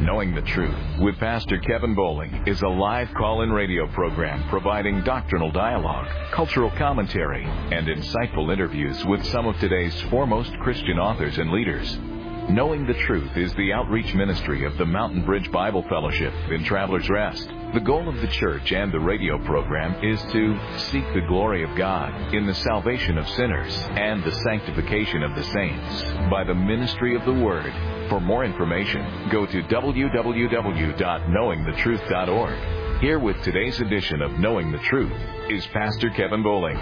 Knowing the Truth with Pastor Kevin Bowling is a live call-in radio program providing doctrinal dialogue, cultural commentary, and insightful interviews with some of today's foremost Christian authors and leaders. Knowing the Truth is the outreach ministry of the Mountain Bridge Bible Fellowship in Travelers Rest. The goal of the church and the radio program is to seek the glory of God in the salvation of sinners and the sanctification of the saints by the ministry of the Word. For more information, go to www.knowingthetruth.org. Here with today's edition of Knowing the Truth is Pastor Kevin Bowling.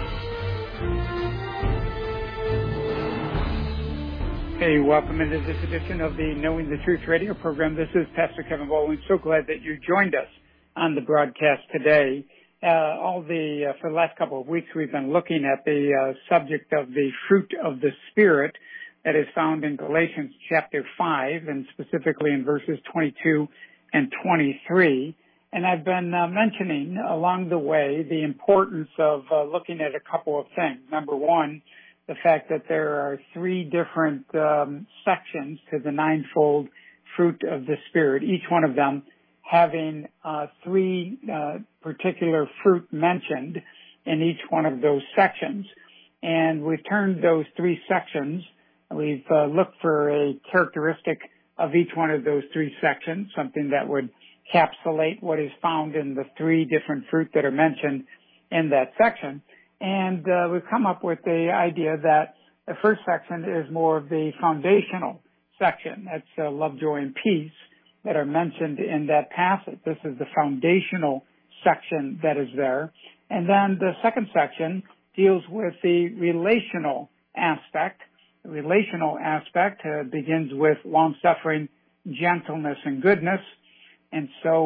Hey, welcome into this edition of the Knowing the Truth radio program. This is Pastor Kevin Bowling. So glad that you joined us on the broadcast today. For the last couple of weeks, we've been looking at the subject of the fruit of the Spirit that is found in Galatians chapter 5, and specifically in verses 22 and 23. And I've been mentioning along the way the importance of looking at a couple of things. Number one, the fact that there are three different sections to the ninefold fruit of the Spirit, each one of them having three particular fruit mentioned in each one of those sections. And we've turned those three sections. We've looked for a characteristic of each one of those three sections, something that would encapsulate what is found in the three different fruit that are mentioned in that section. And we've come up with the idea that the first section is more of the foundational section. That's love, joy, and peace that are mentioned in that passage. This is the foundational section that is there. And then the second section deals with the relational aspect. The relational aspect begins with long-suffering, gentleness, and goodness. And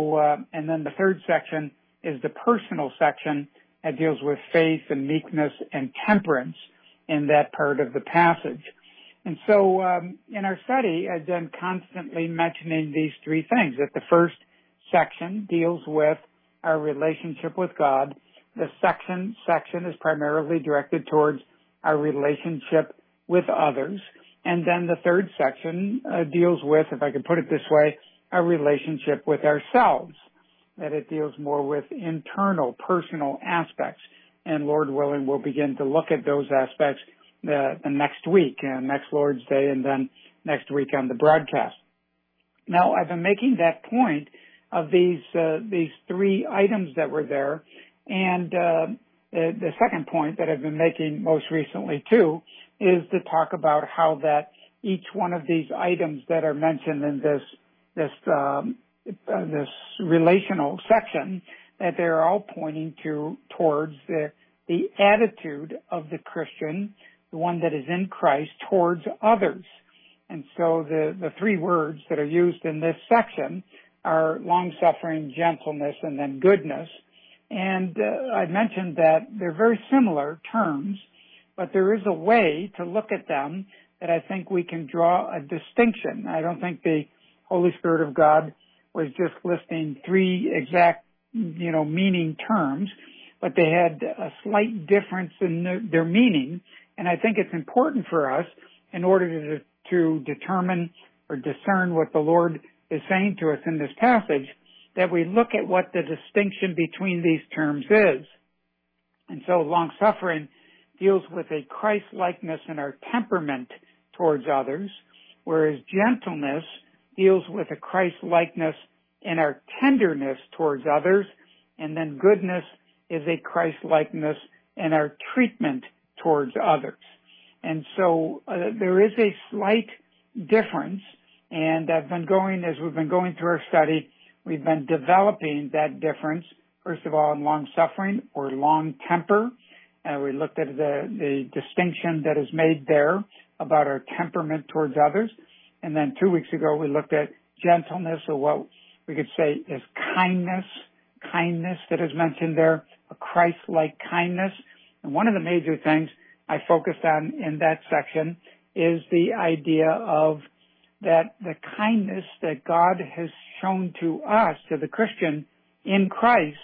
then the third section is the personal section that deals with faith and meekness and temperance in that part of the passage. And so in our study, I've been constantly mentioning these three things, that the first section deals with our relationship with God. The section is primarily directed towards our relationship with others. And then the third section deals with, if I could put it this way, our relationship with ourselves, that it deals more with internal, personal aspects. And Lord willing, we'll begin to look at those aspects the next week, next Lord's Day, and then next week on the broadcast. Now, I've been making that point of these three items that were there, and the second point that I've been making most recently too is to talk about how that each one of these items that are mentioned in this relational section, that they're all pointing towards the attitude of the Christian, the one that is in Christ, towards others. And so the three words that are used in this section are long-suffering, gentleness, and then goodness. And I mentioned that they're very similar terms, but there is a way to look at them that I think we can draw a distinction. I don't think the Holy Spirit of God was just listing three exact, meaning terms, but they had a slight difference in their meaning. And I think it's important for us, in order to determine or discern what the Lord is saying to us in this passage, that we look at what the distinction between these terms is. And so long-suffering deals with a Christ-likeness in our temperament towards others, whereas gentleness deals with a Christ-likeness in our tenderness towards others, and then goodness is a Christ-likeness in our treatment towards others. And so there is a slight difference, and as we've been going through our study, we've been developing that difference, first of all, in long-suffering or long-temper. We looked at the distinction that is made there about our temperament towards others. And then 2 weeks ago, we looked at gentleness, or what we could say is kindness that is mentioned there, a Christ-like kindness. And one of the major things I focused on in that section is the idea of that the kindness that God has shown to us, to the Christian in Christ,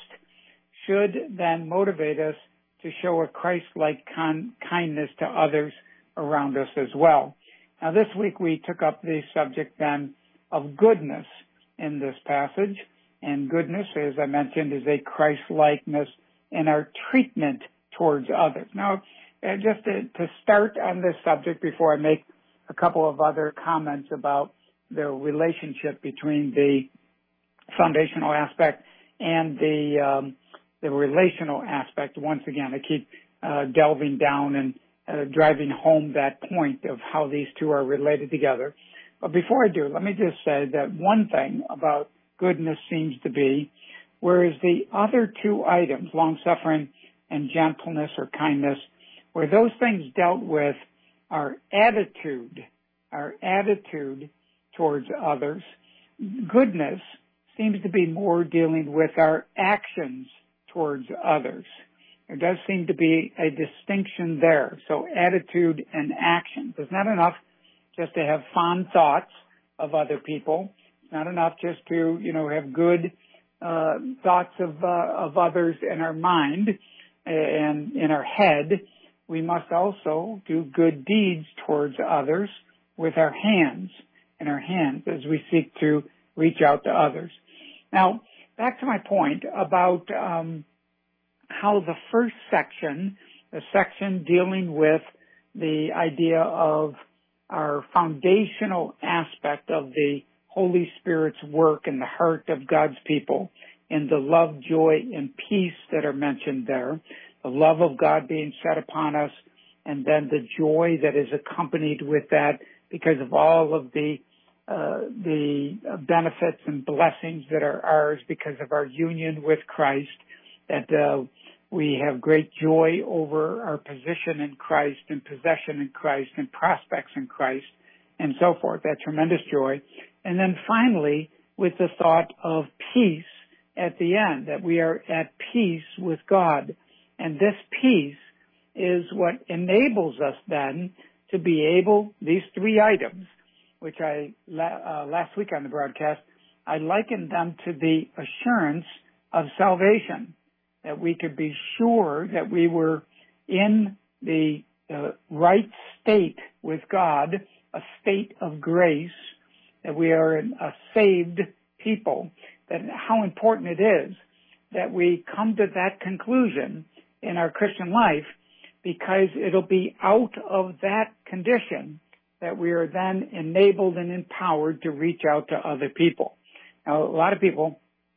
should then motivate us to show a Christ-like kindness to others around us as well. Now, this week we took up the subject then of goodness. in this passage. And goodness, as I mentioned, is a Christ-likeness in our treatment towards others. Now, just to start on this subject before I make a couple of other comments about the relationship between the foundational aspect and the relational aspect. Once again, I keep delving down and driving home that point of how these two are related together. But before I do, let me just say that one thing about goodness seems to be, whereas the other two items, long-suffering and gentleness or kindness, where those things dealt with our attitude towards others, goodness seems to be more dealing with our actions towards others. There does seem to be a distinction there. So attitude and action. It's not enough just to have fond thoughts of other people. It's not enough just to, have good thoughts of others in our mind and in our head. We must also do good deeds towards others with our hands, as we seek to reach out to others. Now, back to my point about how the first section, the section dealing with the idea of our foundational aspect of the Holy Spirit's work in the heart of God's people, in the love, joy, and peace that are mentioned there, the love of God being set upon us, and then the joy that is accompanied with that because of all of the benefits and blessings that are ours because of our union with Christ, that we have great joy over our position in Christ and possession in Christ and prospects in Christ and so forth, that tremendous joy. And then finally, with the thought of peace at the end, that we are at peace with God. And this peace is what enables us then to be able, these three items, which I, last week on the broadcast, I likened them to the assurance of salvation, that we could be sure that we were in the right state with God, a state of grace, that we are a saved people, that how important it is that we come to that conclusion in our Christian life, because it'll be out of that condition that we are then enabled and empowered to reach out to other people. Now, a lot of people,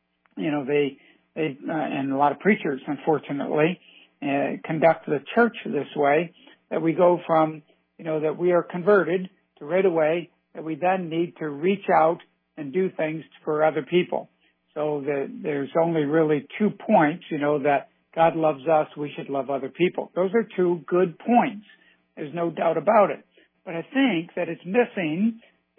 they and a lot of preachers, unfortunately, conduct the church this way, that we go from, that we are converted to right away, that we then need to reach out and do things for other people. So there's only really 2 points, that God loves us, we should love other people. Those are 2 good points. There's no doubt about it. But I think that it's missing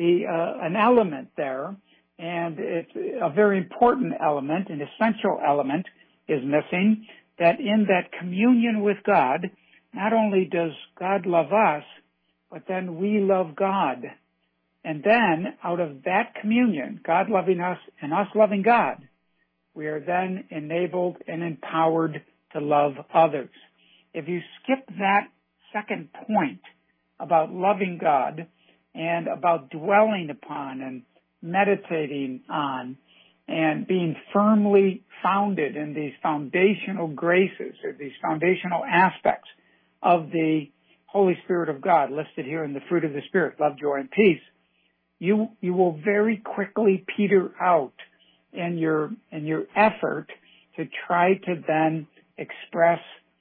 an element there, and it's a very important element, an essential element is missing, that in that communion with God, not only does God love us, but then we love God. And then out of that communion, God loving us and us loving God, we are then enabled and empowered to love others. If you skip that second point about loving God and about dwelling upon and meditating on and being firmly founded in these foundational graces or these foundational aspects of the Holy Spirit of God listed here in the fruit of the Spirit, love, joy, and peace, you will very quickly peter out in your effort to try to then express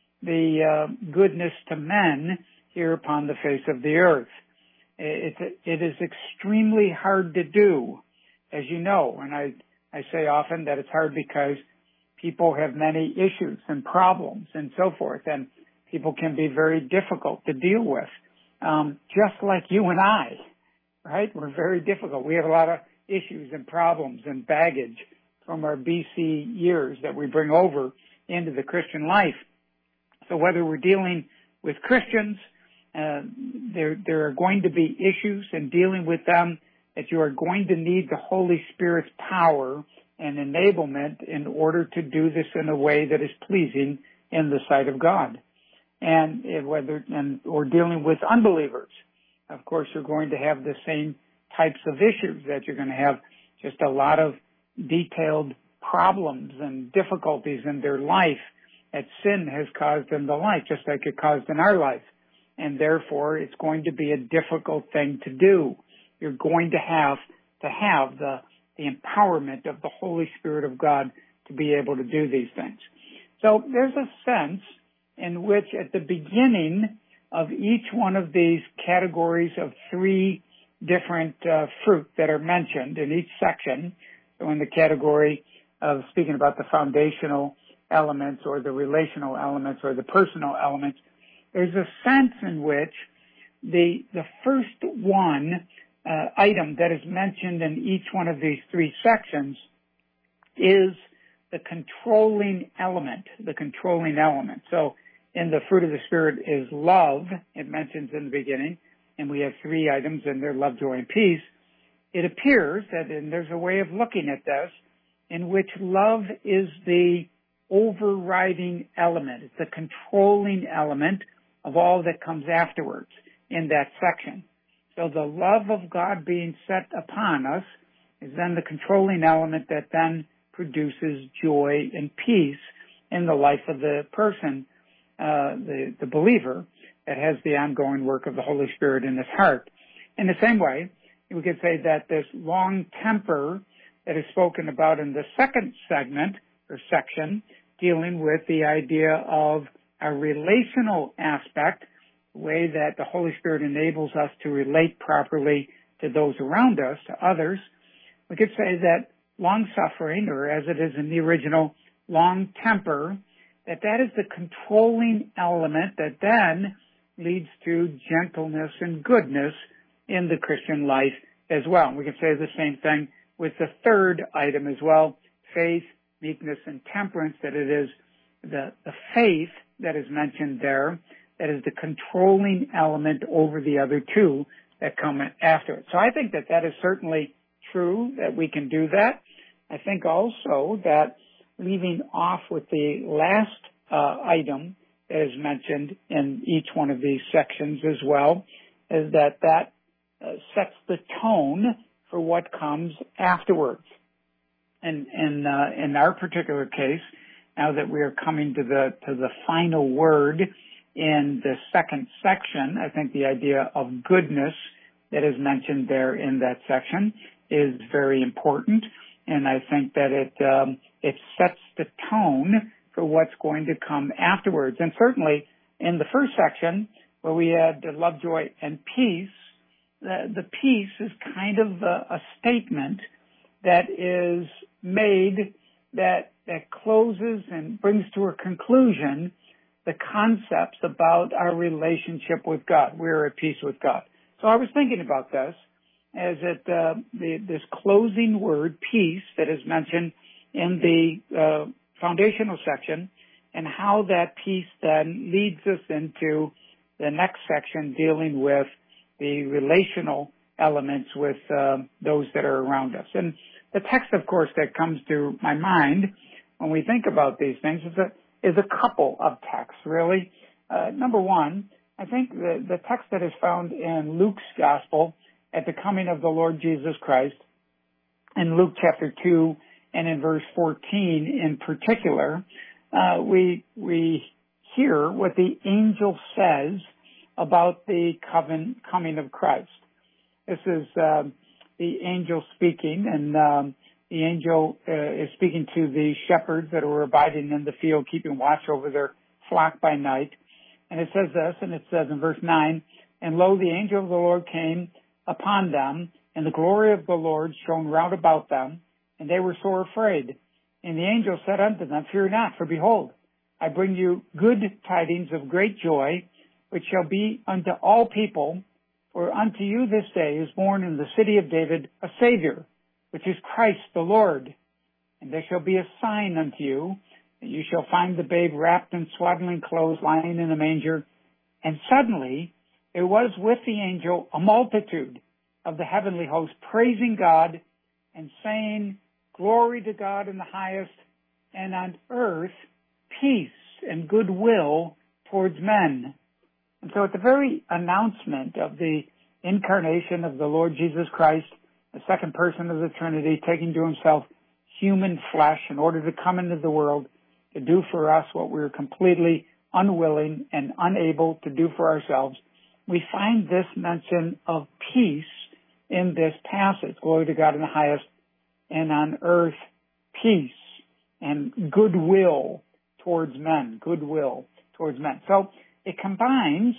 the goodness to men here upon the face of the earth. It is extremely hard to do, as you know, and I say often that it's hard because people have many issues and problems and so forth, and people can be very difficult to deal with, just like you and I, right? We're very difficult. We have a lot of issues and problems and baggage from our BC years that we bring over into the Christian life. So whether we're dealing with Christians, there are going to be issues in dealing with them that you are going to need the Holy Spirit's power and enablement in order to do this in a way that is pleasing in the sight of God. And or dealing with unbelievers, of course, you're going to have the same types of issues, that you're going to have just a lot of detailed problems and difficulties in their life that sin has caused in the life, just like it caused in our life. And therefore, it's going to be a difficult thing to do. You're going to have the empowerment of the Holy Spirit of God to be able to do these things. So there's a sense in which at the beginning of each one of these categories of three different fruit that are mentioned in each section, so in the category of speaking about the foundational elements or the relational elements or the personal elements, there's a sense in which the first one item that is mentioned in each one of these three sections is the controlling element, So in the fruit of the Spirit is love, it mentions in the beginning, and we have three items in there, love, joy, and peace. It appears that, and there's a way of looking at this, in which love is the overriding element. It's the controlling element of all that comes afterwards in that section. So the love of God being set upon us is then the controlling element that then produces joy and peace in the life of the person, the believer that has the ongoing work of the Holy Spirit in his heart. In the same way, we could say that this long temper that is spoken about in the second segment or section, dealing with the idea of a relational aspect, the way that the Holy Spirit enables us to relate properly to those around us, to others, we could say that long-suffering, or as it is in the original, long temper, that is the controlling element that then leads to gentleness and goodness in the Christian life as well. And we can say the same thing with the third item as well, faith, meekness, and temperance, that it is the faith that is mentioned there that is the controlling element over the other two that come after it. So I think that is certainly true, that we can do that. I think also that leaving off with the last item that is mentioned in each one of these sections as well, is that sets the tone for what comes afterwards. And in our particular case, now that we are coming to the final word in the second section, I think the idea of goodness that is mentioned there in that section is very important, and I think that it sets the tone for what's going to come afterwards. And certainly in the first section, where we had love, joy, and peace, the peace is kind of a statement that is made that closes and brings to a conclusion the concepts about our relationship with God. We're at peace with God. So I was thinking about this as this closing word, peace, that is mentioned in the foundational section, and how that peace then leads us into the next section dealing with the relational elements with those that are around us. And the text, of course, that comes to my mind when we think about these things is a couple of texts, really. Number one, I think the text that is found in Luke's Gospel at the coming of the Lord Jesus Christ, in Luke chapter 2 and in verse 14 in particular, we hear what the angel says about the coming of Christ. This is the angel speaking, and the angel is speaking to the shepherds that were abiding in the field, keeping watch over their flock by night. And it says this, and it says in verse 9, "And lo, the angel of the Lord came upon them, and the glory of the Lord shone round about them, and they were sore afraid. And the angel said unto them, Fear not, for behold, I bring you good tidings of great joy, which shall be unto all people. For unto you this day is born in the city of David a Savior, which is Christ the Lord. And there shall be a sign unto you, and you shall find the babe wrapped in swaddling clothes, lying in a manger. And suddenly there was with the angel a multitude of the heavenly host, praising God and saying, Glory to God in the highest, and on earth peace and goodwill towards men." And so at the very announcement of the incarnation of the Lord Jesus Christ, the second person of the Trinity, taking to himself human flesh in order to come into the world to do for us what we were completely unwilling and unable to do for ourselves. We find this mention of peace in this passage. Glory to God in the highest, and on earth peace and goodwill towards men. Goodwill towards men. So it combines,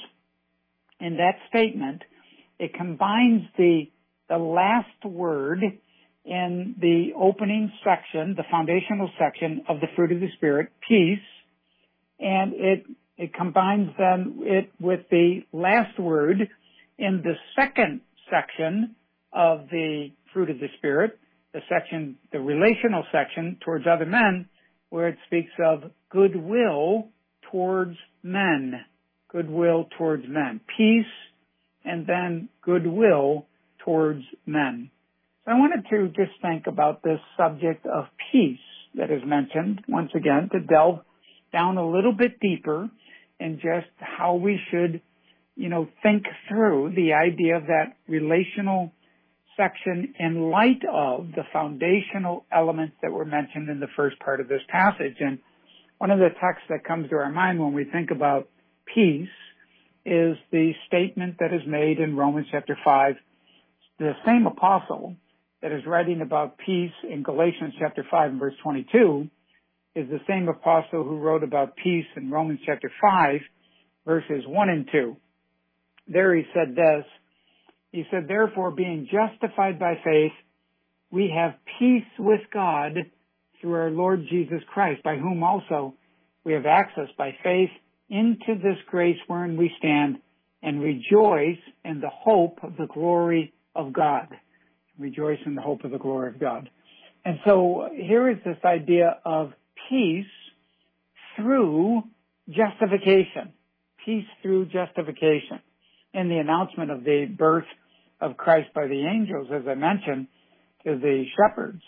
in that statement, it combines the last word in the opening section, the foundational section of the fruit of the Spirit, peace, and it combines then it with the last word in the second section of the fruit of the Spirit, the relational section towards other men, where it speaks of goodwill towards men. Goodwill towards men. Peace and then goodwill towards men. So I wanted to just think about this subject of peace that is mentioned, once again, to delve down a little bit deeper in just how we should, think through the idea of that relational section in light of the foundational elements that were mentioned in the first part of this passage. And one of the texts that comes to our mind when we think about peace is the statement that is made in Romans chapter 5. The same apostle that is writing about peace in Galatians chapter 5 and verse 22 is the same apostle who wrote about peace in Romans chapter 5 verses 1 and 2. There he said this. He said, therefore, being justified by faith, we have peace with God through our Lord Jesus Christ, by whom also we have access by faith into this grace wherein we stand and rejoice in the hope of the glory of God. Rejoice in the hope of the glory of God. And so here is this idea of peace through justification. Peace through justification. In the announcement of the birth of Christ by the angels, as I mentioned, to the shepherds,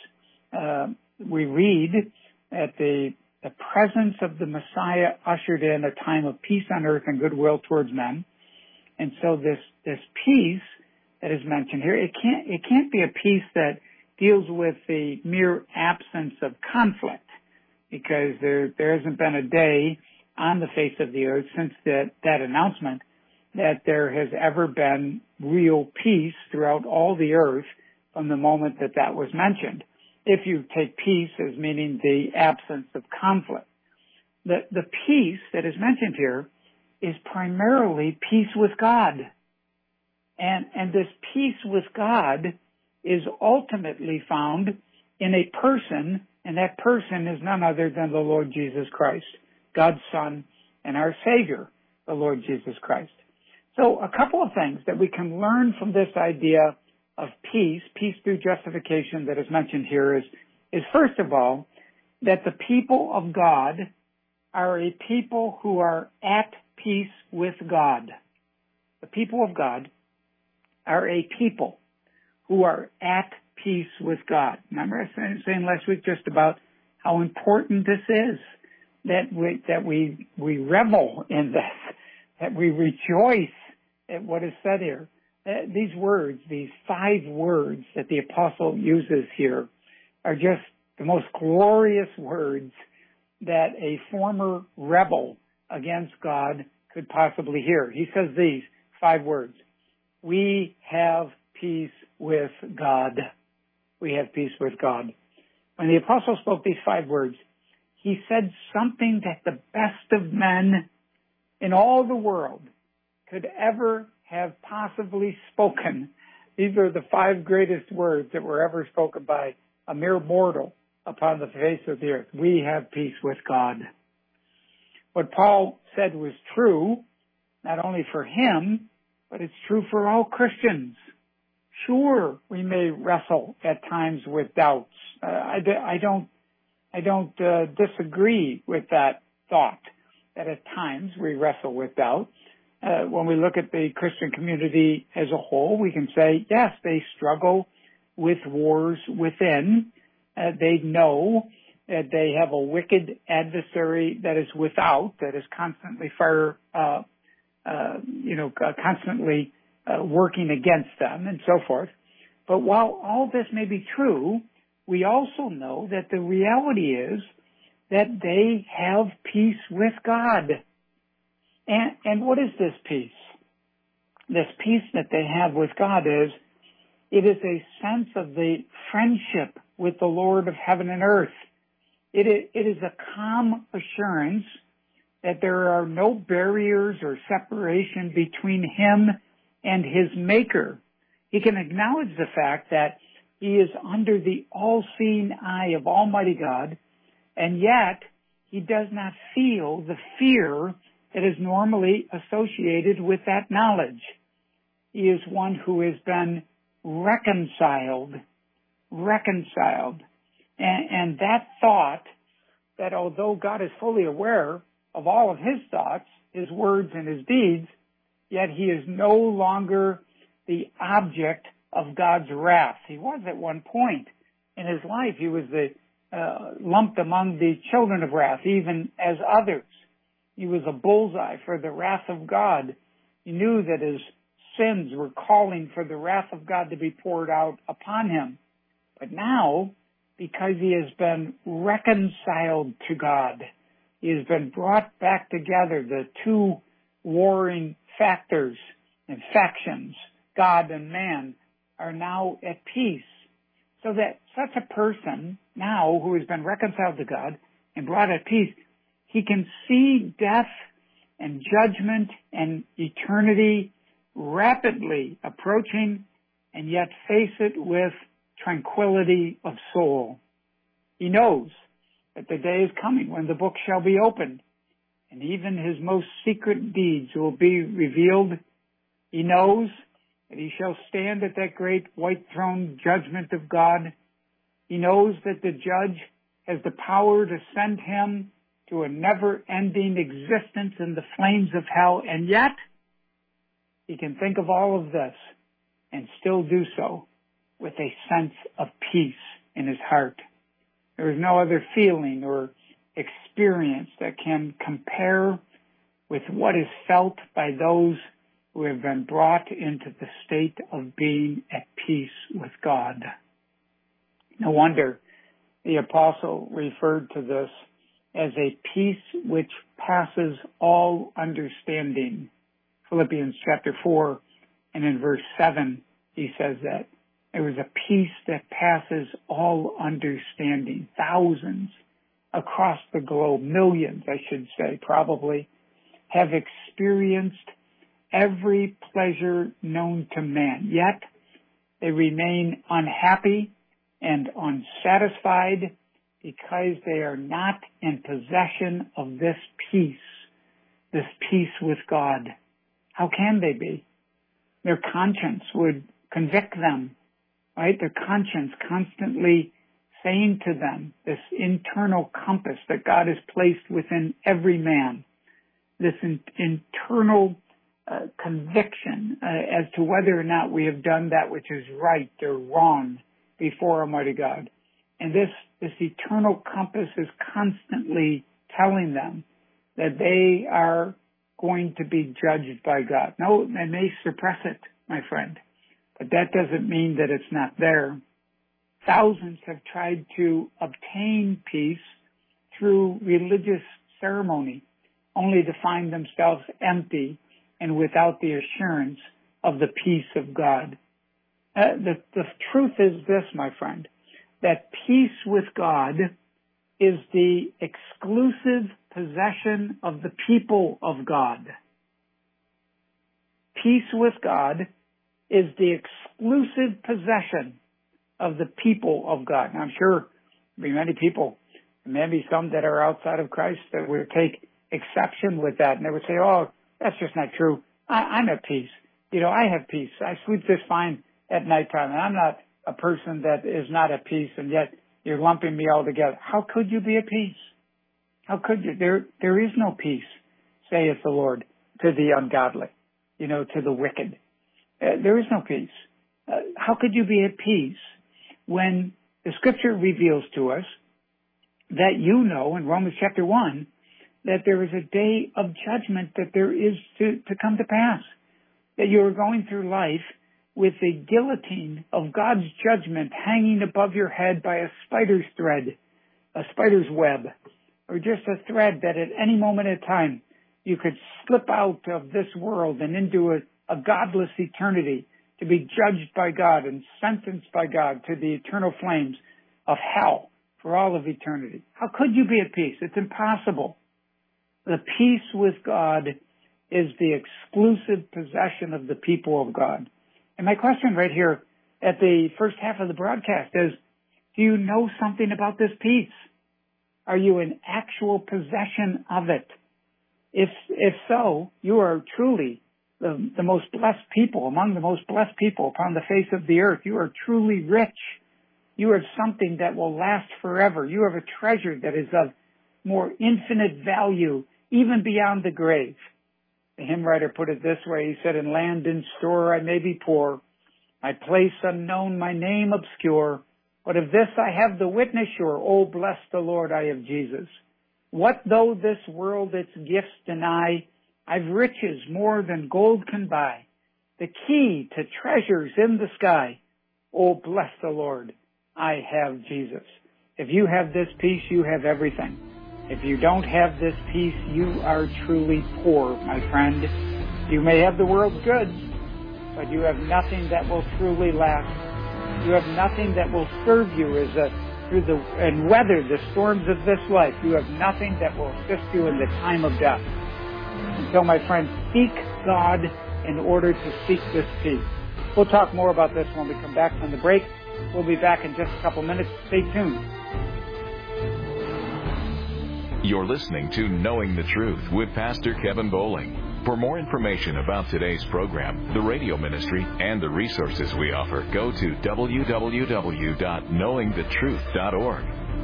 we read that the presence of the Messiah ushered in a time of peace on earth and goodwill towards men. And so this peace that is mentioned here, it can't be a peace that deals with the mere absence of conflict, because there hasn't been a day on the face of the earth since that announcement that there has ever been real peace throughout all the earth from the moment that was mentioned. If you take peace as meaning the absence of conflict. The peace that is mentioned here is primarily peace with God. And this peace with God is ultimately found in a person, and that person is none other than the Lord Jesus Christ, God's Son and our Savior, the Lord Jesus Christ. So a couple of things that we can learn from this idea of peace through justification that is mentioned here is first of all, that the people of God are a people who are at peace with God. The people of God are a people who are at peace with God. Remember I was saying last week just about how important this is, that we revel in this, that we rejoice at what is said here. These words, these 5 words that the apostle uses here, are just the most glorious words that a former rebel against God could possibly hear. He says these 5 words. We have peace with God. We have peace with God. When the apostle spoke these 5 words, he said something that the best of men in all the world could ever have possibly spoken. These are the 5 greatest words that were ever spoken by a mere mortal upon the face of the earth. We have peace with God. What Paul said was true, not only for him, but it's true for all Christians. Sure, we may wrestle at times with doubts. I don't disagree with that thought, that at times we wrestle with doubt. When we look at the Christian community as a whole, we can say, yes, they struggle with wars within. They know that they have a wicked adversary that is without, that is constantly constantly working against them and so forth. But while all this may be true, we also know that the reality is that they have peace with God. And what is this peace? This peace that they have with God is, it is a sense of the friendship with the Lord of heaven and earth. It is a calm assurance that there are no barriers or separation between him and his maker. He can acknowledge the fact that he is under the all-seeing eye of Almighty God, and yet he does not feel the fear that is normally associated with that knowledge. He is one who has been reconciled. And that thought that although God is fully aware of all of his thoughts, his words and his deeds, yet he is no longer the object of God's wrath. He was at one point in his life. He was lumped among the children of wrath, even as others. He was a bullseye for the wrath of God. He knew that his sins were calling for the wrath of God to be poured out upon him. But now, because he has been reconciled to God, he has been brought back together, the two warring factors and factions, God and man, are now at peace. So that such a person now who has been reconciled to God and brought at peace, he can see death and judgment and eternity rapidly approaching and yet face it with tranquility of soul. He knows that the day is coming when the book shall be opened and even his most secret deeds will be revealed. He knows that he shall stand at that great white throne judgment of God. He knows that the judge has the power to send him to a never-ending existence in the flames of hell, and yet he can think of all of this and still do so with a sense of peace in his heart. There is no other feeling or experience that can compare with what is felt by those who have been brought into the state of being at peace with God. No wonder the apostle referred to this as a peace which passes all understanding. Philippians chapter 4 and in verse 7 he says that there was a peace that passes all understanding. Thousands across the globe, millions I should say probably, have experienced every pleasure known to man, yet they remain unhappy and unsatisfied because they are not in possession of this peace with God. How can they be? Their conscience would convict them, right? Their conscience constantly saying to them, this internal compass that God has placed within every man, this internal conviction as to whether or not we have done that which is right or wrong before Almighty God. And this eternal compass is constantly telling them that they are going to be judged by God. No, they may suppress it, my friend, but that doesn't mean that it's not there. Thousands have tried to obtain peace through religious ceremony, only to find themselves empty and without the assurance of the peace of God. The truth is this, my friend, that peace with God is the exclusive possession of the people of God. Peace with God is the exclusive possession of the people of God. Now, I'm sure there'll be many people, maybe some that are outside of Christ, that would take exception with that, and they would say, oh, that's just not true. I'm at peace. I have peace. I sleep just fine at nighttime, and I'm not a person that is not at peace, and yet you're lumping me all together. How could you be at peace? How could you? There is no peace, saith the Lord, to the ungodly, to the wicked. There is no peace. How could you be at peace when the Scripture reveals to us that in Romans chapter 1, that there is a day of judgment that there is to come to pass, that you are going through life with the guillotine of God's judgment hanging above your head by a spider's thread, a spider's web, or just a thread that at any moment in time you could slip out of this world and into a godless eternity to be judged by God and sentenced by God to the eternal flames of hell for all of eternity. How could you be at peace? It's impossible. The peace with God is the exclusive possession of the people of God. And my question right here at the first half of the broadcast is, do you know something about this peace? Are you in actual possession of it? If so, you are truly the most blessed people, among the most blessed people upon the face of the earth. You are truly rich. You have something that will last forever. You have a treasure that is of more infinite value, even beyond the grave. The hymn writer put it this way. He said, in land in store I may be poor, my place unknown, my name obscure. But of this I have the witness sure, oh, bless the Lord, I have Jesus. What though this world its gifts deny, I've riches more than gold can buy, the key to treasures in the sky. Oh, bless the Lord, I have Jesus. If you have this peace, you have everything. If you don't have this peace, you are truly poor, my friend. You may have the world's goods, but you have nothing that will truly last. You have nothing that will serve you and weather the storms of this life. You have nothing that will assist you in the time of death. And so, my friend, seek God in order to seek this peace. We'll talk more about this when we come back from the break. We'll be back in just a couple minutes. Stay tuned. You're listening to Knowing the Truth with Pastor Kevin Bowling. For more information about today's program, the radio ministry, and the resources we offer, go to www.knowingthetruth.org.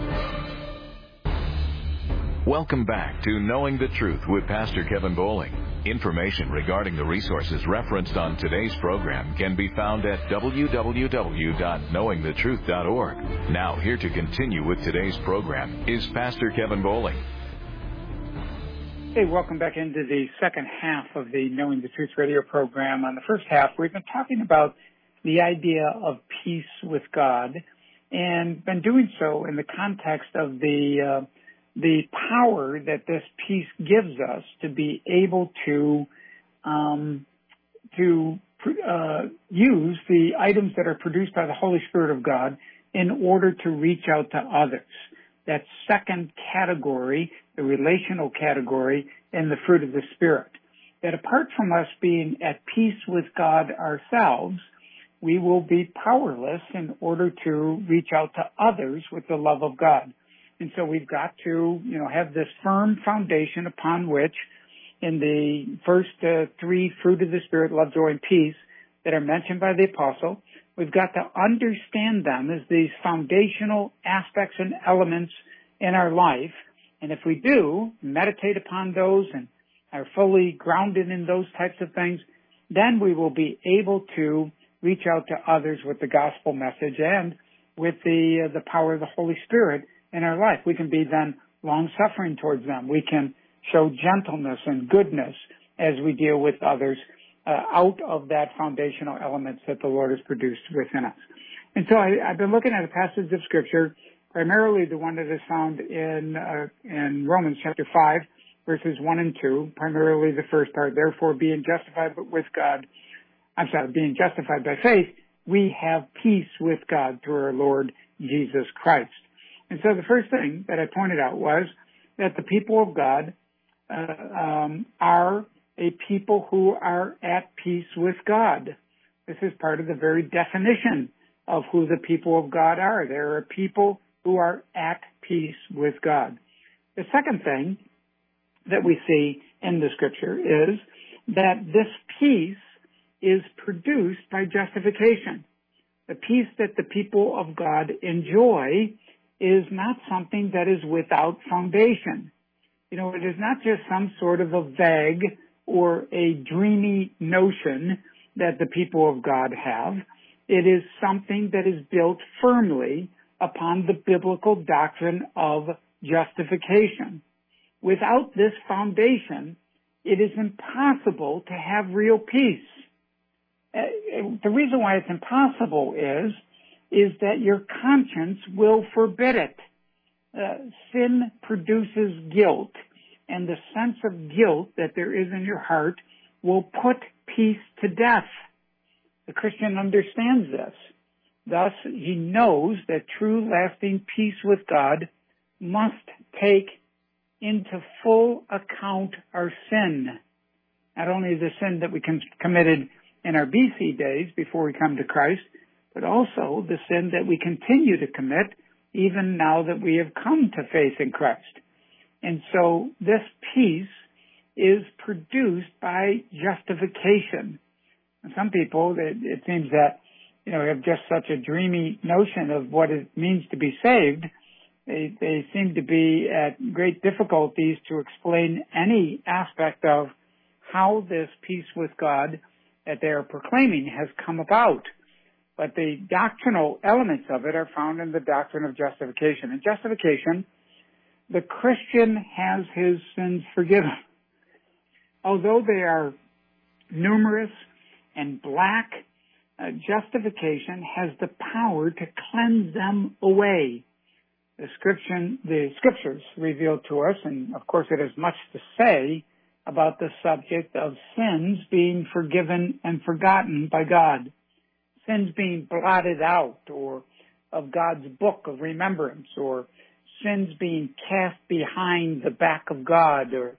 Welcome back to Knowing the Truth with Pastor Kevin Bowling. Information regarding the resources referenced on today's program can be found at www.knowingthetruth.org. Now, here to continue with today's program is Pastor Kevin Bowling. Hey, welcome back into the second half of the Knowing the Truth radio program. On the first half, we've been talking about the idea of peace with God, and been doing so in the context of the power that this peace gives us to be able to use the items that are produced by the Holy Spirit of God in order to reach out to others. That second category, the relational category, and the fruit of the Spirit. That apart from us being at peace with God ourselves, we will be powerless in order to reach out to others with the love of God. And so we've got to, have this firm foundation upon which, in the first three fruit of the Spirit, love, joy, and peace, that are mentioned by the apostle, we've got to understand them as these foundational aspects and elements in our life. And if we do meditate upon those and are fully grounded in those types of things, then we will be able to reach out to others with the gospel message and with the power of the Holy Spirit in our life. We can be then long-suffering towards them. We can show gentleness and goodness as we deal with others out of that foundational elements that the Lord has produced within us. And so I've been looking at a passage of Scripture, primarily the one that is found in Romans chapter 5, verses 1 and 2, primarily the first part. Therefore, being justified by faith, we have peace with God through our Lord Jesus Christ. And so the first thing that I pointed out was that the people of God are a people who are at peace with God. This is part of the very definition of who the people of God are. They're a people who are at peace with God. The second thing that we see in the Scripture is that this peace is produced by justification. The peace that the people of God enjoy is not something that is without foundation. It is not just some sort of a vague or a dreamy notion that the people of God have. It is something that is built firmly upon the biblical doctrine of justification. Without this foundation, it is impossible to have real peace. The reason why it's impossible is that your conscience will forbid it. Sin produces guilt, and the sense of guilt that there is in your heart will put peace to death. The Christian understands this. Thus, he knows that true, lasting peace with God must take into full account our sin. Not only the sin that we committed in our BC days before we come to Christ, but also the sin that we continue to commit even now that we have come to faith in Christ. And so this peace is produced by justification. And some people, it seems that, have just such a dreamy notion of what it means to be saved. They seem to be at great difficulties to explain any aspect of how this peace with God that they are proclaiming has come about. But the doctrinal elements of it are found in the doctrine of justification. In justification, the Christian has his sins forgiven. Although they are numerous and black, justification has the power to cleanse them away. The scriptures reveal to us, and of course it has much to say about the subject of sins being forgiven and forgotten by God. Sins being blotted out, or of God's book of remembrance, or sins being cast behind the back of God, or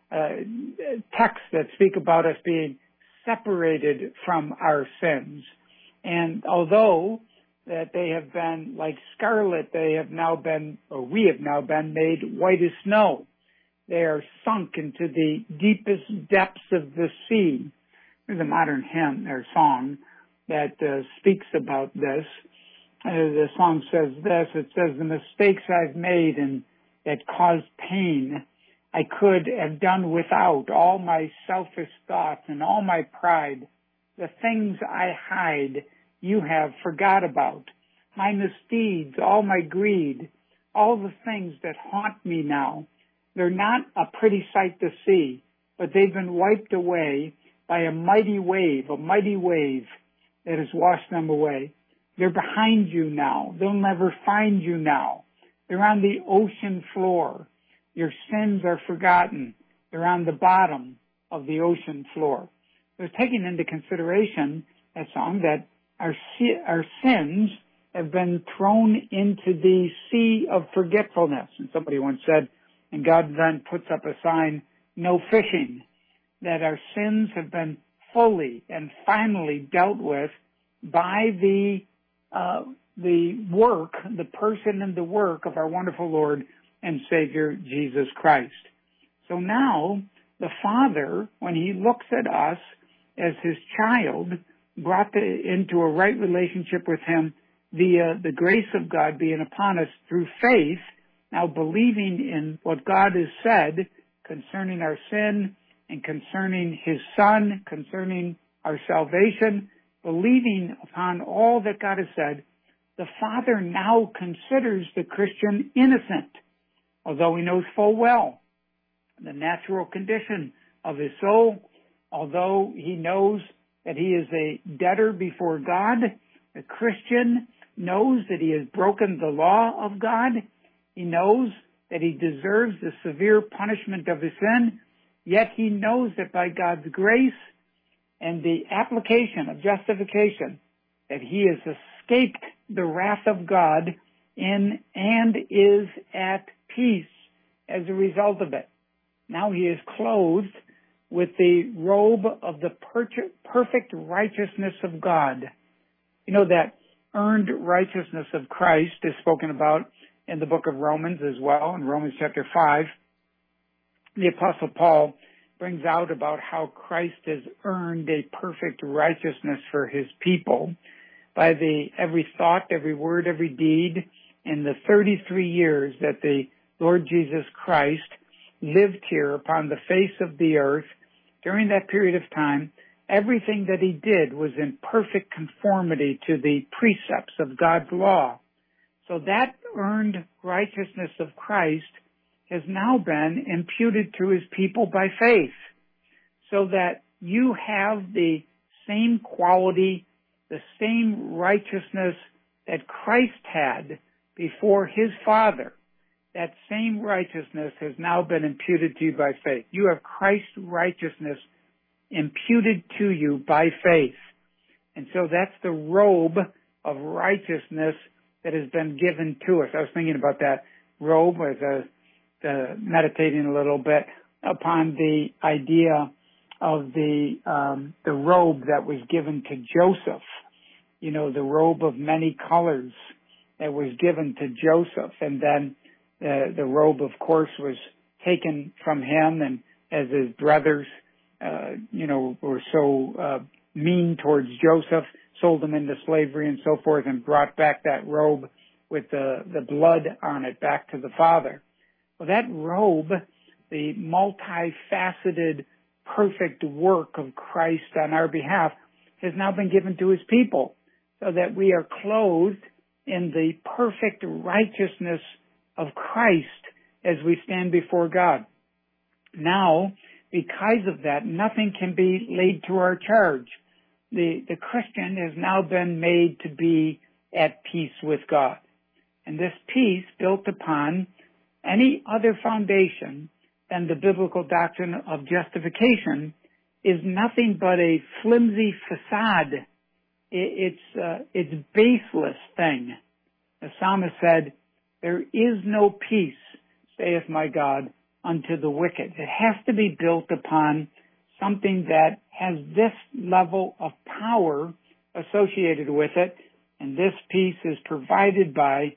texts that speak about us being separated from our sins. And although that they have been like scarlet, we have now been made white as snow. They are sunk into the deepest depths of the sea. There's a modern hymn or song that speaks about this. The song says this, it says, the mistakes I've made and that caused pain, I could have done without all my selfish thoughts and all my pride. The things I hide, you have forgot about. My misdeeds, all my greed, all the things that haunt me now. They're not a pretty sight to see, but they've been wiped away by a mighty wave that has washed them away. They're behind you now. They'll never find you now. They're on the ocean floor. Your sins are forgotten. They're on the bottom of the ocean floor. They're taking into consideration that song that our sins have been thrown into the sea of forgetfulness. And somebody once said, and God then puts up a sign, no fishing, that our sins have been fully and finally dealt with by the person and the work of our wonderful Lord and Savior, Jesus Christ. So now, the Father, when He looks at us as His child, brought into a right relationship with Him via the grace of God being upon us through faith, now believing in what God has said concerning our sin and concerning His Son, concerning our salvation, believing upon all that God has said, the Father now considers the Christian innocent, although He knows full well the natural condition of his soul, although He knows that he is a debtor before God. The Christian knows that he has broken the law of God. He knows that he deserves the severe punishment of his sin, yet he knows that by God's grace and the application of justification, that he has escaped the wrath of God and is at peace as a result of it. Now he is clothed with the robe of the perfect righteousness of God. You know that earned righteousness of Christ is spoken about in the book of Romans as well, in Romans chapter 5. The Apostle Paul brings out about how Christ has earned a perfect righteousness for His people by every thought, every word, every deed in the 33 years that the Lord Jesus Christ lived here upon the face of the earth. During that period of time, everything that He did was in perfect conformity to the precepts of God's law. So that earned righteousness of Christ has now been imputed to His people by faith, so that you have the same quality, the same righteousness that Christ had before his Father. That same righteousness has now been imputed to you by faith. You have Christ's righteousness imputed to you by faith. And so that's the robe of righteousness that has been given to us. I was thinking about that robe as meditating a little bit upon the idea of the robe that was given to Joseph. You know, the robe of many colors that was given to Joseph. And then the robe, of course, was taken from him, and as his brothers, were so mean towards Joseph, sold him into slavery and so forth, and brought back that robe with the blood on it back to the father. Well, that robe, the multifaceted, perfect work of Christ on our behalf, has now been given to his people, so that we are clothed in the perfect righteousness of Christ as we stand before God. Now, because of that, nothing can be laid to our charge. The Christian has now been made to be at peace with God. And this peace, built upon any other foundation than the biblical doctrine of justification, is nothing but a flimsy facade. It's baseless thing. The psalmist said, "There is no peace, saith my God, unto the wicked." It has to be built upon something that has this level of power associated with it, and this peace is provided by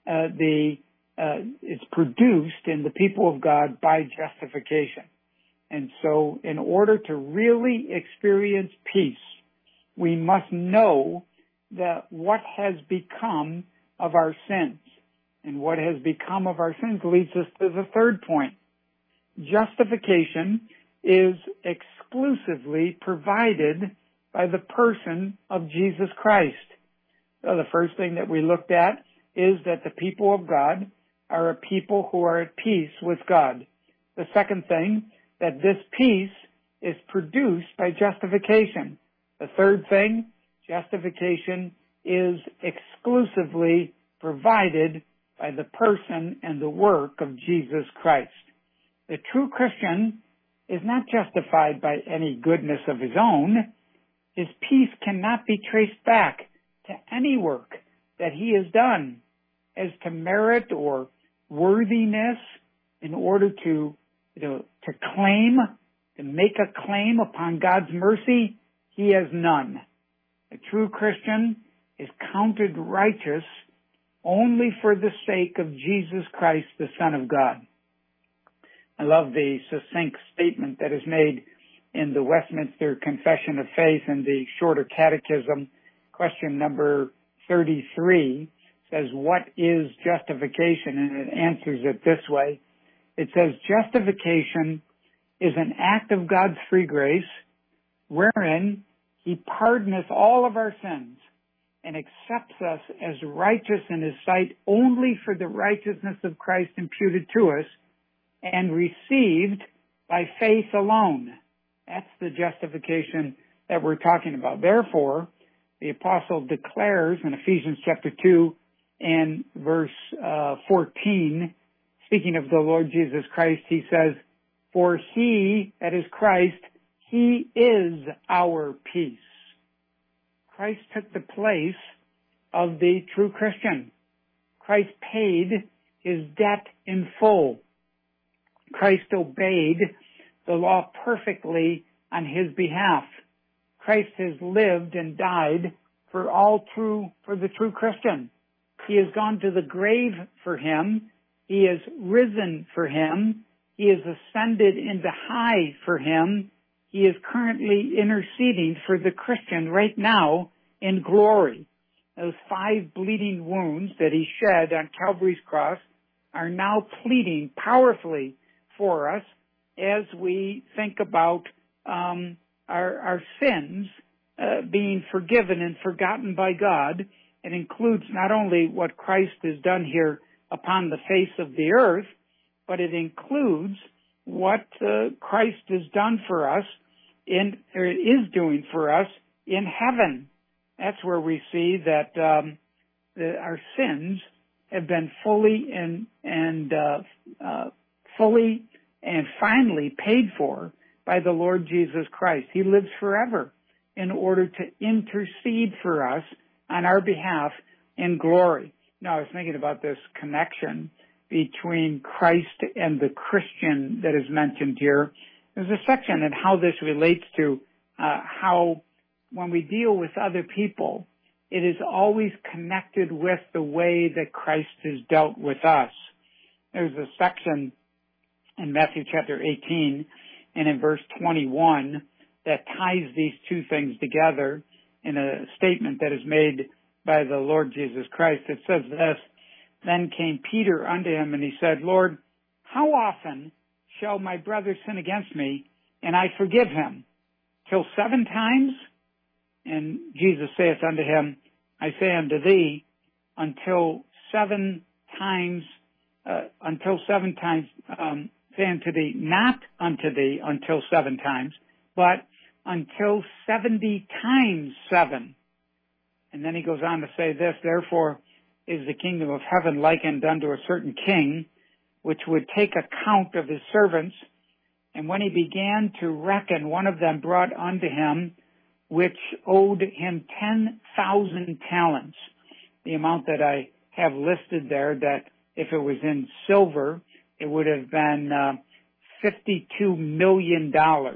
it's produced in the people of God by justification. And so in order to really experience peace, we must know that what has become of our sins. And what has become of our sins leads us to the third point. Justification is exclusively provided by the person of Jesus Christ. So the first thing that we looked at is that the people of God are a people who are at peace with God. The second thing, that this peace is produced by justification. The third thing, justification is exclusively provided by the person and the work of Jesus Christ. The true Christian is not justified by any goodness of his own. His peace cannot be traced back to any work that he has done as to merit or worthiness in order to make a claim upon God's mercy. He has none. A true Christian is counted righteous only for the sake of Jesus Christ, the Son of God. I love the succinct statement that is made in the Westminster Confession of Faith and the Shorter Catechism. Question number 33 says, "What is justification?" And it answers it this way. It says, "Justification is an act of God's free grace wherein he pardoneth all of our sins and accepts us as righteous in his sight only for the righteousness of Christ imputed to us and received by faith alone." That's the justification that we're talking about. Therefore, the apostle declares in Ephesians chapter 2 and verse 14, speaking of the Lord Jesus Christ, he says, "For he," that is Christ, "he is our peace." Christ took the place of the true Christian. Christ paid his debt in full. Christ obeyed the law perfectly on his behalf. Christ has lived and died for the true Christian. He has gone to the grave for him. He has risen for him. He has ascended into high for him. He is currently interceding for the Christian right now in glory. Those 5 bleeding wounds that he shed on Calvary's cross are now pleading powerfully for us as we think about our sins being forgiven and forgotten by God. It includes not only what Christ has done here upon the face of the earth, but it includes what Christ has done for us or is doing for us in heaven. That's where we see that our sins have been fully and finally paid for by the Lord Jesus Christ. He lives forever in order to intercede for us on our behalf in glory. Now, I was thinking about this connection between Christ and the Christian that is mentioned here. There's a section on how this relates to how when we deal with other people, it is always connected with the way that Christ has dealt with us. There's a section in Matthew chapter 18 and in verse 21 that ties these two things together in a statement that is made by the Lord Jesus Christ. It says this, "Then came Peter unto him, and he said, Lord, how often shall my brother sin against me, and I forgive him? Till 7 times? And Jesus saith unto him, I say unto thee, until 7 times, say unto thee, not unto thee until 7 times, but until 70 times 7. And then he goes on to say this, therefore is the kingdom of heaven likened unto a certain king, which would take account of his servants. And when he began to reckon, one of them brought unto him, which owed him 10,000 talents. The amount that I have listed there, that if it was in silver, it would have been $52 million,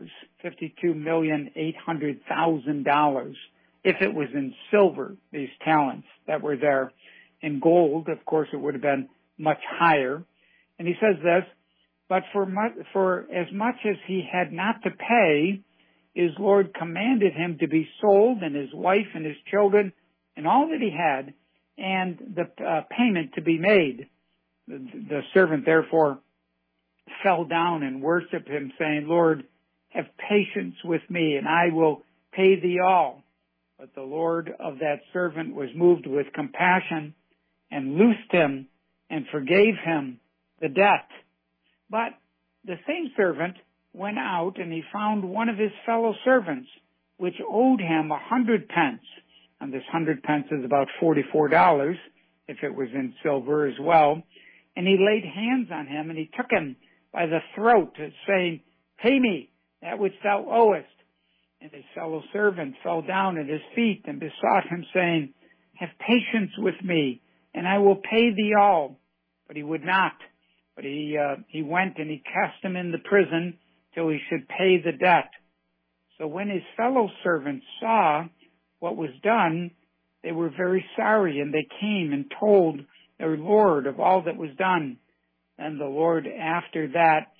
$52,800,000. If it was in silver, these talents that were there. In gold, of course, it would have been much higher. And he says this, but for as much as he had not to pay, his Lord commanded him to be sold, and his wife and his children, and all that he had, and the payment to be made. The servant therefore fell down and worshipped him, saying, Lord, have patience with me, and I will pay thee all. But the Lord of that servant was moved with compassion, and loosed him, and forgave him the debt. But the same servant went out, and he found one of his fellow servants, which owed him 100 pence. And this 100 pence is about $44, if it was in silver as well. And he laid hands on him, and he took him by the throat, saying, Pay me that which thou owest. And his fellow servant fell down at his feet and besought him, saying, Have patience with me, and I will pay thee all. But he would not. But he went and he cast him in the prison till he should pay the debt. So when his fellow servants saw what was done, they were very sorry, and they came and told their Lord of all that was done. And the Lord, after that,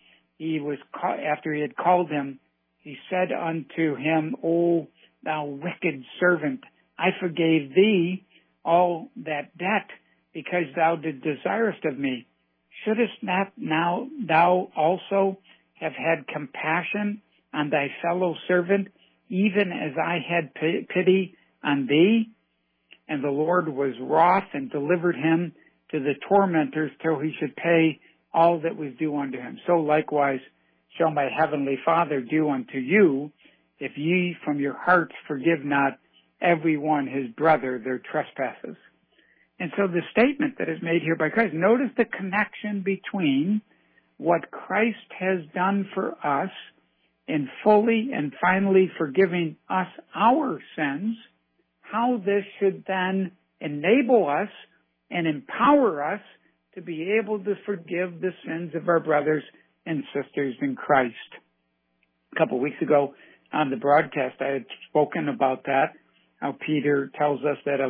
after he had called him, he said unto him, O thou wicked servant, I forgave thee all that debt, because thou did desirest of me. Shouldest not now thou also have had compassion on thy fellow servant, even as I had pity on thee? And the Lord was wroth and delivered him to the tormentors till he should pay all that was due unto him. So likewise shall my heavenly Father do unto you, if ye from your hearts forgive not every one his brother their trespasses. And so the statement that is made here by Christ, notice the connection between what Christ has done for us in fully and finally forgiving us our sins, how this should then enable us and empower us to be able to forgive the sins of our brothers and sisters in Christ. A couple of weeks ago on the broadcast, I had spoken about that, how Peter tells us that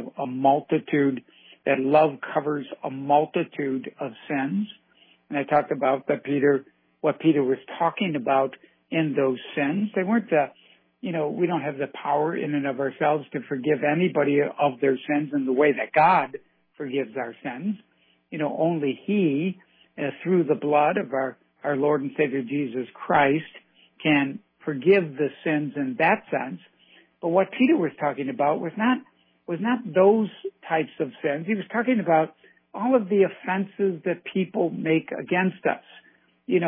that love covers a multitude of sins. And I talked about what Peter was talking about in those sins. They weren't we don't have the power in and of ourselves to forgive anybody of their sins in the way that God forgives our sins. Only He, through the blood of our Lord and Savior Jesus Christ, can forgive the sins in that sense. But what Peter was talking about was not those types of sins. He was talking about all of the offenses that people make against us.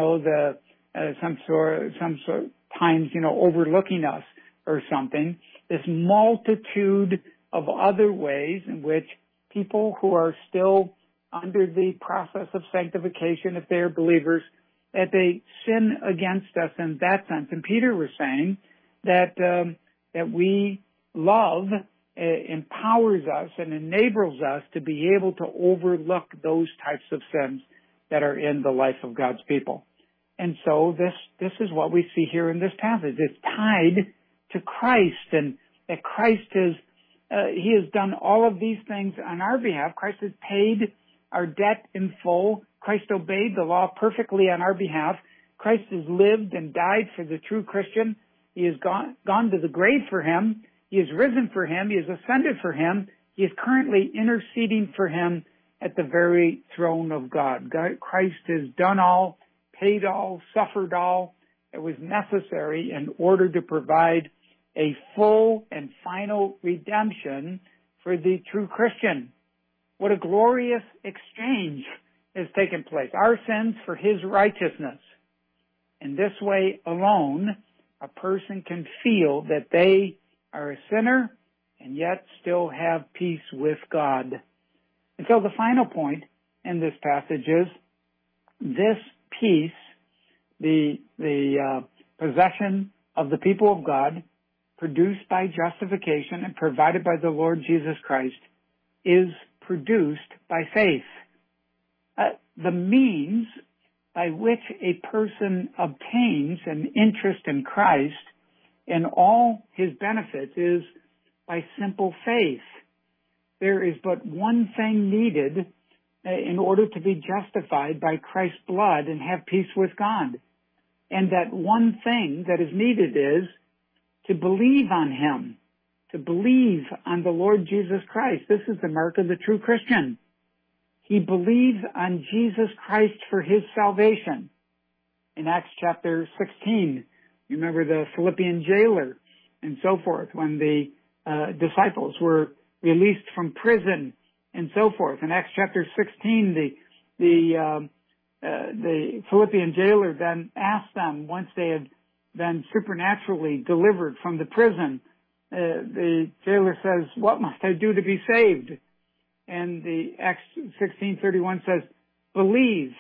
Some sort times overlooking us or something. this multitude of other ways in which people who are still under the process of sanctification, if they are believers, that they sin against us in that sense. And Peter was saying that we love empowers us and enables us to be able to overlook those types of sins that are in the life of God's people. And so this is what we see here in this passage. It's tied to Christ, and that Christ He has done all of these things on our behalf. Christ has paid our debt in full. Christ obeyed the law perfectly on our behalf. Christ has lived and died for the true Christian. He has gone to the grave for him. He has risen for him. He has ascended for him. He is currently interceding for him at the very throne of God. Christ has done all, paid all, suffered all that was necessary in order to provide a full and final redemption for the true Christian. What a glorious exchange has taken place. Our sins for his righteousness. In this way alone, a person can feel that they are a sinner and yet still have peace with God. And so the final point in this passage is this peace, the possession of the people of God, produced by justification and provided by the Lord Jesus Christ, is produced by faith. The means by which a person obtains an interest in Christ and all his benefits is by simple faith. There is but one thing needed in order to be justified by Christ's blood and have peace with God. And that one thing that is needed is to believe on him, to believe on the Lord Jesus Christ. This is the mark of the true Christian. He believes on Jesus Christ for his salvation. In Acts chapter 16, you remember the Philippian jailer and so forth, when the disciples were released from prison and so forth. In Acts chapter 16, the Philippian jailer then asked them, once they had been supernaturally delivered from the prison, the jailer says, "What must I do to be saved?" And the Acts 16:31 says, Believe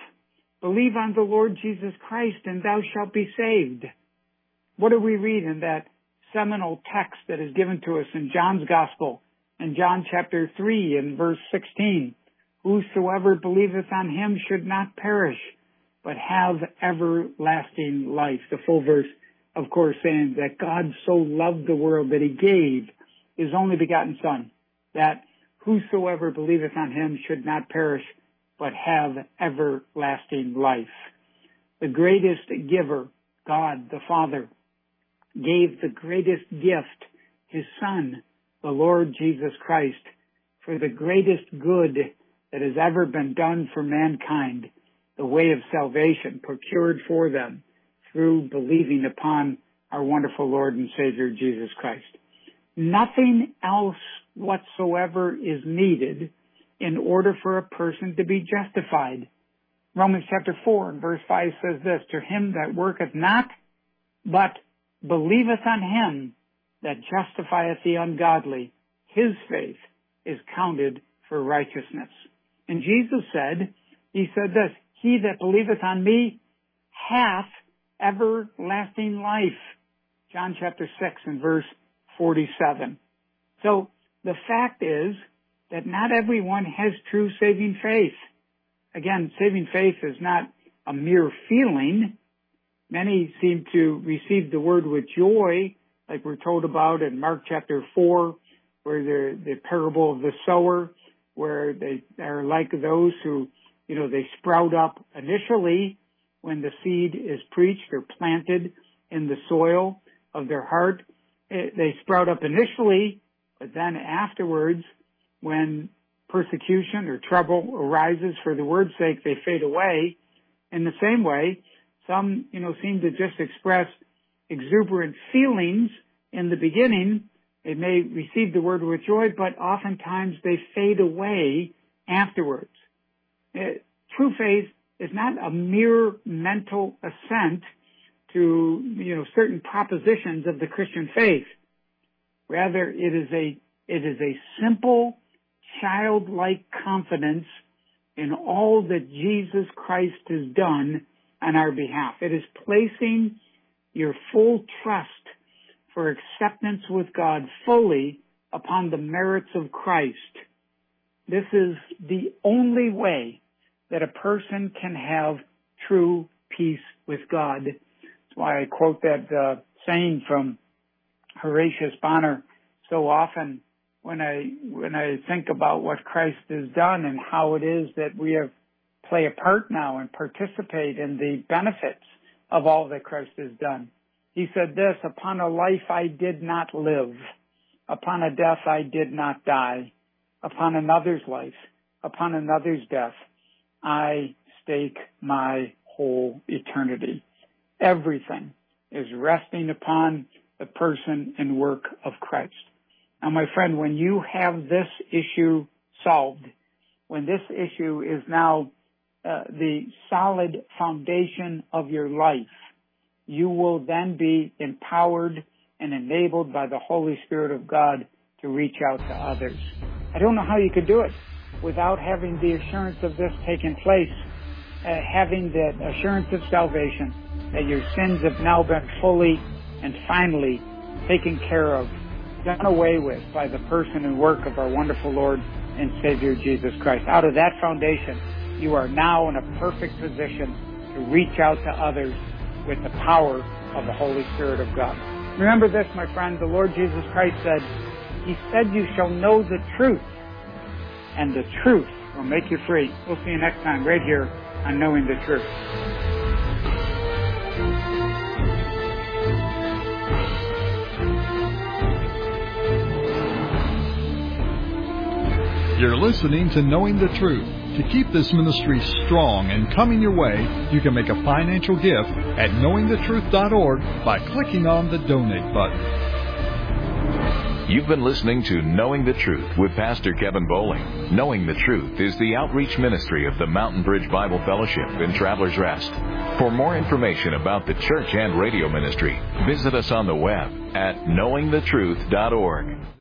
on the Lord Jesus Christ, and thou shalt be saved." What do we read in that seminal text that is given to us in John's Gospel, in John chapter 3 and verse 16? "Whosoever believeth on him should not perish, but have everlasting life." The full verse, of course, saying that God so loved the world that he gave his only begotten Son, that whosoever believeth on him should not perish, but have everlasting life. The greatest giver, God the Father, gave the greatest gift, his Son, the Lord Jesus Christ, for the greatest good that has ever been done for mankind, the way of salvation procured for them through believing upon our wonderful Lord and Savior Jesus Christ. Nothing else whatsoever is needed in order for a person to be justified. Romans chapter 4 and verse 5 says this, "To him that worketh not, but believeth on him that justifieth the ungodly, his faith is counted for righteousness." And Jesus said, he said this, "He that believeth on me hath everlasting life." John chapter 6 and verse 47. So the fact is that not everyone has true saving faith. Again, saving faith is not a mere feeling. Many seem to receive the word with joy, like we're told about in Mark chapter 4, where the parable of the sower, where they are like those who, they sprout up initially when the seed is preached or planted in the soil of their heart. They sprout up initially, but then afterwards, when persecution or trouble arises for the word's sake, they fade away. In the same way, some, seem to just express exuberant feelings in the beginning. They may receive the word with joy, but oftentimes they fade away afterwards. True faith is not a mere mental assent to, certain propositions of the Christian faith. Rather, it is a simple, childlike confidence in all that Jesus Christ has done on our behalf. It is placing your full trust for acceptance with God fully upon the merits of Christ. This is the only way that a person can have true peace with God. That's why I quote that saying from Horatius Bonar so often when I think about what Christ has done and how it is that we play a part now and participate in the benefits of all that Christ has done. He said this, upon a life I did not live, upon a death I did not die, upon another's life, upon another's death, I stake my whole eternity. Everything is resting upon the person and work of Christ. Now, my friend, when you have this issue solved, when this issue is now the solid foundation of your life, you will then be empowered and enabled by the Holy Spirit of God to reach out to others. I don't know how you could do it without having the assurance of this taking place, having the assurance of salvation, that your sins have now been fully and finally taken care of, done away with by the person and work of our wonderful Lord and Savior Jesus Christ. Out of that foundation, you are now in a perfect position to reach out to others with the power of the Holy Spirit of God. Remember this, my friend, the Lord Jesus Christ said, He said you shall know the truth, and the truth will make you free. We'll see you next time right here on Knowing the Truth. You're listening to Knowing the Truth. To keep this ministry strong and coming your way, you can make a financial gift at knowingthetruth.org by clicking on the donate button. You've been listening to Knowing the Truth with Pastor Kevin Bowling. Knowing the Truth is the outreach ministry of the Mountain Bridge Bible Fellowship in Travelers Rest. For more information about the church and radio ministry, visit us on the web at knowingthetruth.org.